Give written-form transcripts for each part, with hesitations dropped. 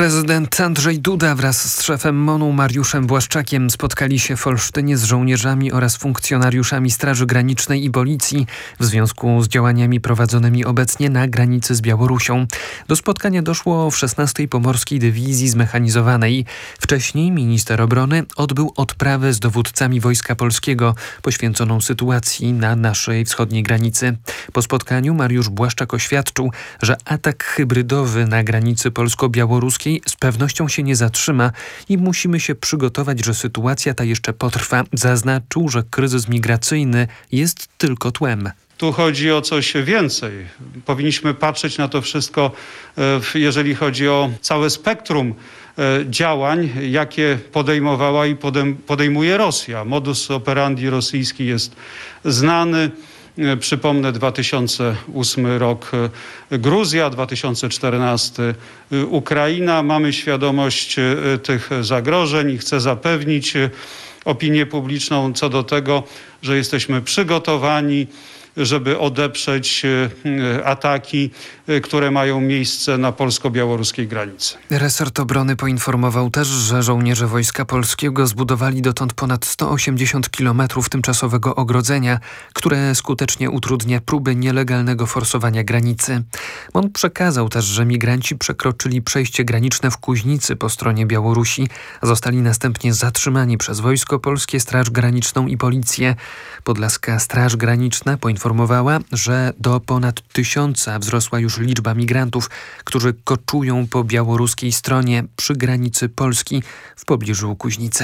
Prezydent Andrzej Duda wraz z szefem MON-u Mariuszem Błaszczakiem spotkali się w Olsztynie z żołnierzami oraz funkcjonariuszami Straży Granicznej i Policji w związku z działaniami prowadzonymi obecnie na granicy z Białorusią. Do spotkania doszło w 16. Pomorskiej Dywizji Zmechanizowanej. Wcześniej minister obrony odbył odprawę z dowódcami Wojska Polskiego poświęconą sytuacji na naszej wschodniej granicy. Po spotkaniu Mariusz Błaszczak oświadczył, że atak hybrydowy na granicy polsko-białoruskiej z pewnością się nie zatrzyma i musimy się przygotować, że sytuacja ta jeszcze potrwa. Zaznaczył, że kryzys migracyjny jest tylko tłem. Tu chodzi o coś więcej. Powinniśmy patrzeć na to wszystko, jeżeli chodzi o całe spektrum działań, jakie podejmowała i podejmuje Rosja. Modus operandi rosyjski jest znany. Przypomnę 2008 rok Gruzja, 2014 Ukraina. Mamy świadomość tych zagrożeń i chcę zapewnić opinię publiczną co do tego, że jesteśmy przygotowani, żeby odeprzeć ataki, które mają miejsce na polsko-białoruskiej granicy. Resort obrony poinformował też, że żołnierze Wojska Polskiego zbudowali dotąd ponad 180 kilometrów tymczasowego ogrodzenia, które skutecznie utrudnia próby nielegalnego forsowania granicy. MON przekazał też, że migranci przekroczyli przejście graniczne w Kuźnicy po stronie Białorusi. Zostali następnie zatrzymani przez Wojsko Polskie, Straż Graniczną i Policję. Podlaska Straż Graniczna poinformowała, że do ponad 1000 wzrosła już liczba migrantów, którzy koczują po białoruskiej stronie przy granicy Polski w pobliżu Kuźnicy.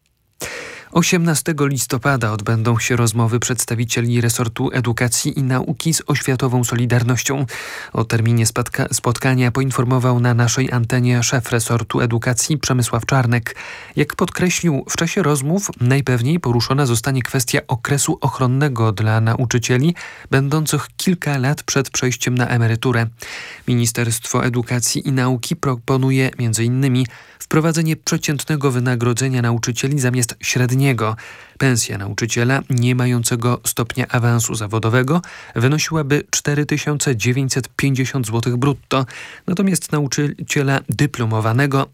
18 listopada odbędą się rozmowy przedstawicieli resortu edukacji i nauki z Oświatową Solidarnością. O terminie spotkania poinformował na naszej antenie szef resortu edukacji Przemysław Czarnek. Jak podkreślił, w czasie rozmów najpewniej poruszona zostanie kwestia okresu ochronnego dla nauczycieli, będących kilka lat przed przejściem na emeryturę. Ministerstwo Edukacji i Nauki proponuje m.in. wprowadzenie przeciętnego wynagrodzenia nauczycieli zamiast średniego. Pensja nauczyciela nie mającego stopnia awansu zawodowego wynosiłaby 4950 zł brutto, natomiast nauczyciela dyplomowanego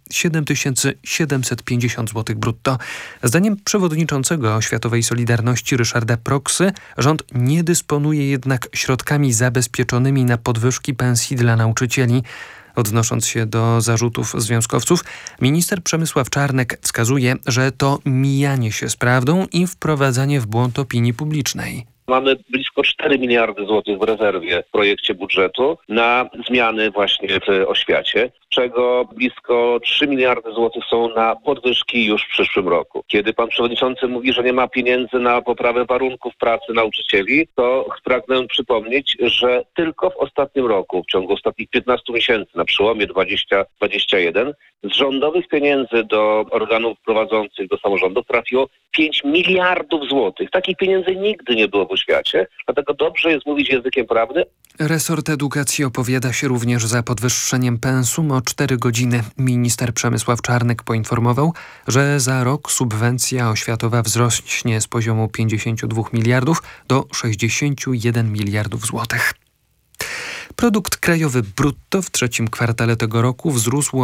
7750 zł brutto. Zdaniem przewodniczącego Oświatowej Solidarności Ryszarda Proksy rząd nie dysponuje jednak środkami zabezpieczonymi na podwyżki pensji dla nauczycieli. Odnosząc się do zarzutów związkowców, minister Przemysław Czarnek wskazuje, że to mijanie się z prawdą i wprowadzanie w błąd opinii publicznej. Mamy blisko 4 miliardy złotych w rezerwie w projekcie budżetu na zmiany właśnie w oświacie, z czego blisko 3 miliardy złotych są na podwyżki już w przyszłym roku. Kiedy pan przewodniczący mówi, że nie ma pieniędzy na poprawę warunków pracy nauczycieli, to pragnę przypomnieć, że tylko w ostatnim roku, w ciągu ostatnich 15 miesięcy, na przełomie 2021, z rządowych pieniędzy do organów prowadzących, do samorządów trafiło 5 miliardów złotych. Takich pieniędzy nigdy nie było w oświacie, dlatego dobrze jest mówić językiem prawdy. Resort edukacji opowiada się również za podwyższeniem pensum o 4 godziny. Minister Przemysław Czarnek poinformował, że za rok subwencja oświatowa wzrośnie z poziomu 52 miliardów do 61 miliardów złotych. Produkt krajowy brutto w trzecim kwartale tego roku wzrósł o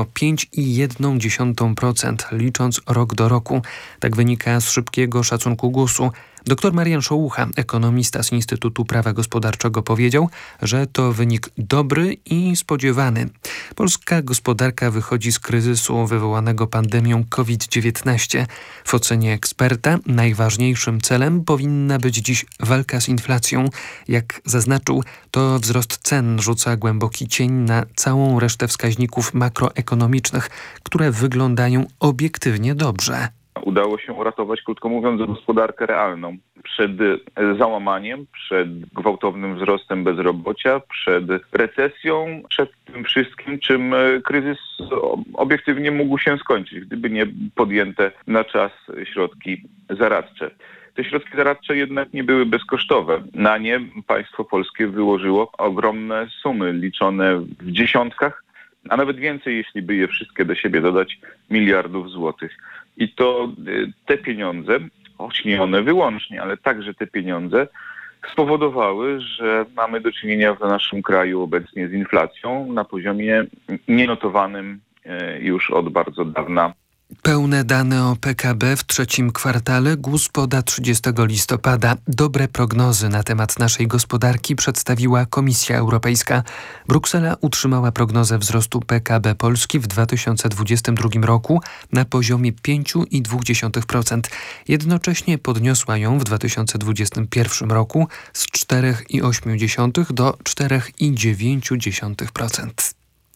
5,1%, licząc rok do roku. Tak wynika z szybkiego szacunku GUS-u. Dr Marian Szołucha, ekonomista z Instytutu Prawa Gospodarczego, powiedział, że to wynik dobry i spodziewany. Polska gospodarka wychodzi z kryzysu wywołanego pandemią COVID-19. W ocenie eksperta najważniejszym celem powinna być dziś walka z inflacją. Jak zaznaczył, to wzrost cen rzuca głęboki cień na całą resztę wskaźników makroekonomicznych, które wyglądają obiektywnie dobrze. Udało się uratować, krótko mówiąc, gospodarkę realną przed załamaniem, przed gwałtownym wzrostem bezrobocia, przed recesją, przed tym wszystkim, czym kryzys obiektywnie mógł się skończyć, gdyby nie podjęte na czas środki zaradcze. Te środki zaradcze jednak nie były bezkosztowe. Na nie państwo polskie wyłożyło ogromne sumy liczone w dziesiątkach, a nawet więcej, jeśli by je wszystkie do siebie dodać, miliardów złotych. I to te pieniądze, choć nie one wyłącznie, ale także te pieniądze spowodowały, że mamy do czynienia w naszym kraju obecnie z inflacją na poziomie nienotowanym już od bardzo dawna. Pełne dane o PKB w trzecim kwartale GUS poda 30 listopada. Dobre prognozy na temat naszej gospodarki przedstawiła Komisja Europejska. Bruksela utrzymała prognozę wzrostu PKB Polski w 2022 roku na poziomie 5,2%. Jednocześnie podniosła ją w 2021 roku z 4,8% do 4,9%.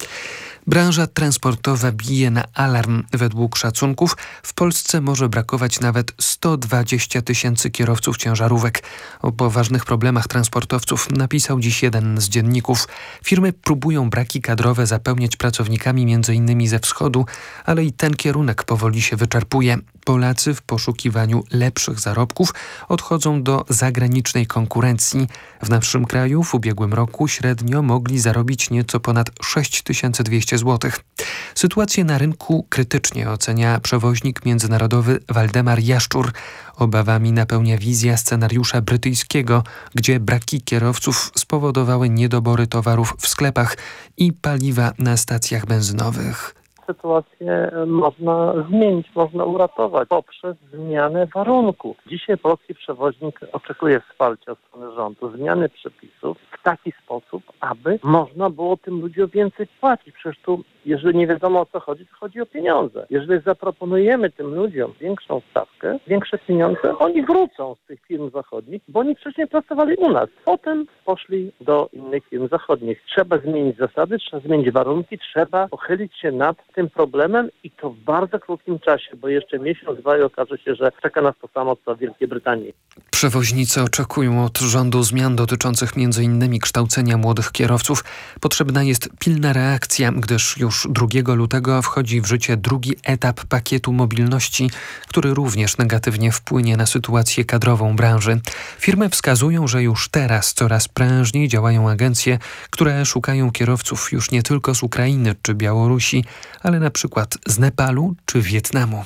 Branża transportowa bije na alarm. Według szacunków w Polsce może brakować nawet 120 000 kierowców ciężarówek. O poważnych problemach transportowców napisał dziś jeden z dzienników. Firmy próbują braki kadrowe zapełniać pracownikami m.in. ze wschodu, ale i ten kierunek powoli się wyczerpuje. Polacy w poszukiwaniu lepszych zarobków odchodzą do zagranicznej konkurencji. W naszym kraju w ubiegłym roku średnio mogli zarobić nieco ponad 6200 zł. Sytuację na rynku krytycznie ocenia przewoźnik międzynarodowy Waldemar Jaszczur. Obawami napełnia wizja scenariusza brytyjskiego, gdzie braki kierowców spowodowały niedobory towarów w sklepach i paliwa na stacjach benzynowych. Sytuację można zmienić, można uratować poprzez zmianę warunków. Dzisiaj polski przewoźnik oczekuje wsparcia od strony rządu, zmiany przepisów w taki sposób, aby można było tym ludziom więcej płacić. Przecież tu, jeżeli nie wiadomo o co chodzi, to chodzi o pieniądze. Jeżeli zaproponujemy tym ludziom większą stawkę, większe pieniądze, oni wrócą z tych firm zachodnich, bo oni wcześniej pracowali u nas. Potem poszli do innych firm zachodnich. Trzeba zmienić zasady, trzeba zmienić warunki, trzeba pochylić się nad tym problemem i to w bardzo krótkim czasie, bo jeszcze miesiąc, dwa i okaże się, że czeka nas to samo co w Wielkiej Brytanii. Przewoźnicy oczekują od rządu zmian dotyczących m.in. kształcenia młodych kierowców. Potrzebna jest pilna reakcja, gdyż już 2 lutego wchodzi w życie drugi etap pakietu mobilności, który również negatywnie wpłynie na sytuację kadrową branży. Firmy wskazują, że już teraz coraz prężniej działają agencje, które szukają kierowców już nie tylko z Ukrainy czy Białorusi, ale na przykład z Nepalu czy Wietnamu.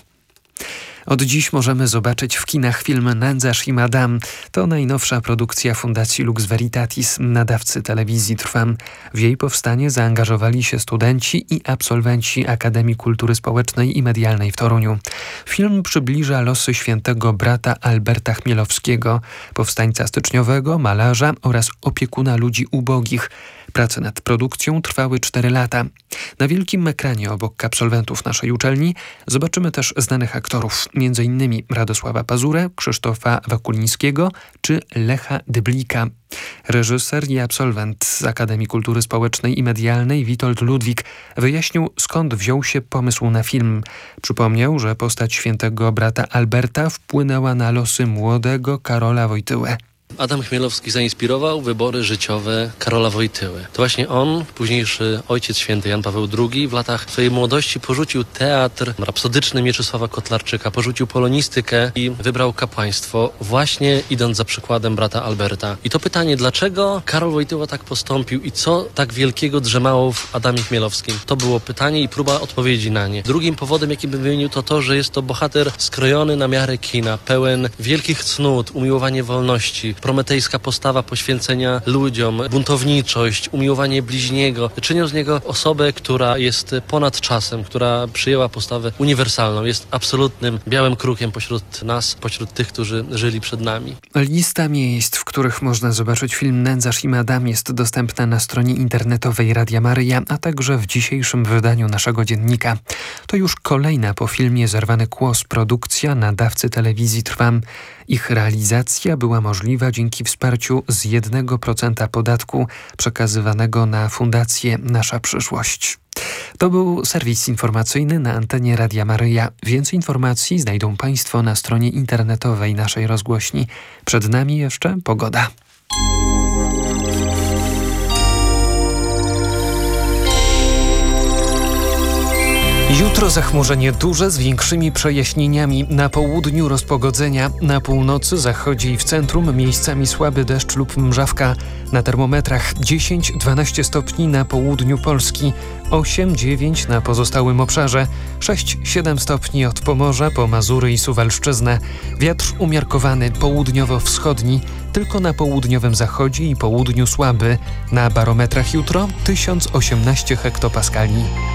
Od dziś możemy zobaczyć w kinach film Nędzarz i Madame. To najnowsza produkcja Fundacji Lux Veritatis, nadawcy telewizji Trwam. W jej powstanie zaangażowali się studenci i absolwenci Akademii Kultury Społecznej i Medialnej w Toruniu. Film przybliża losy świętego brata Alberta Chmielowskiego, powstańca styczniowego, malarza oraz opiekuna ludzi ubogich. Prace nad produkcją trwały 4 lata. Na wielkim ekranie obok absolwentów naszej uczelni zobaczymy też znanych aktorów, m.in. Radosława Pazurę, Krzysztofa Wakulińskiego czy Lecha Dyblika. Reżyser i absolwent z Akademii Kultury Społecznej i Medialnej Witold Ludwik wyjaśnił, skąd wziął się pomysł na film. Przypomniał, że postać świętego brata Alberta wpłynęła na losy młodego Karola Wojtyłę. Adam Chmielowski zainspirował wybory życiowe Karola Wojtyły. To właśnie on, późniejszy ojciec święty Jan Paweł II, w latach swojej młodości porzucił teatr rapsodyczny Mieczysława Kotlarczyka, porzucił polonistykę i wybrał kapłaństwo, właśnie idąc za przykładem brata Alberta. I to pytanie, dlaczego Karol Wojtyła tak postąpił i co tak wielkiego drzemało w Adamie Chmielowskim? To było pytanie i próba odpowiedzi na nie. Drugim powodem, jaki bym wymienił, to, że jest to bohater skrojony na miarę kina, pełen wielkich cnót, umiłowanie wolności, prometejska postawa poświęcenia ludziom, buntowniczość, umiłowanie bliźniego, czynią z niego osobę, która jest ponad czasem, która przyjęła postawę uniwersalną, jest absolutnym białym krukiem pośród nas, pośród tych, którzy żyli przed nami. Lista miejsc, w których można zobaczyć film Nędzarz i Madame jest dostępna na stronie internetowej Radia Maryja, a także w dzisiejszym wydaniu naszego dziennika. To już kolejna po filmie Zerwany Kłos produkcja nadawcy telewizji Trwam. Ich realizacja była możliwa dzięki wsparciu z 1% podatku przekazywanego na Fundację Nasza Przyszłość. To był serwis informacyjny na antenie Radia Maryja. Więcej informacji znajdą Państwo na stronie internetowej naszej rozgłośni. Przed nami jeszcze pogoda. Jutro zachmurzenie duże z większymi przejaśnieniami. Na południu rozpogodzenia, na północy, zachodzie i w centrum miejscami słaby deszcz lub mrzawka. Na termometrach 10-12 stopni na południu Polski, 8-9 na pozostałym obszarze, 6-7 stopni od Pomorza po Mazury i Suwalszczyznę. Wiatr umiarkowany południowo-wschodni, tylko na południowym zachodzie i południu słaby. Na barometrach jutro 1018 hektopaskali.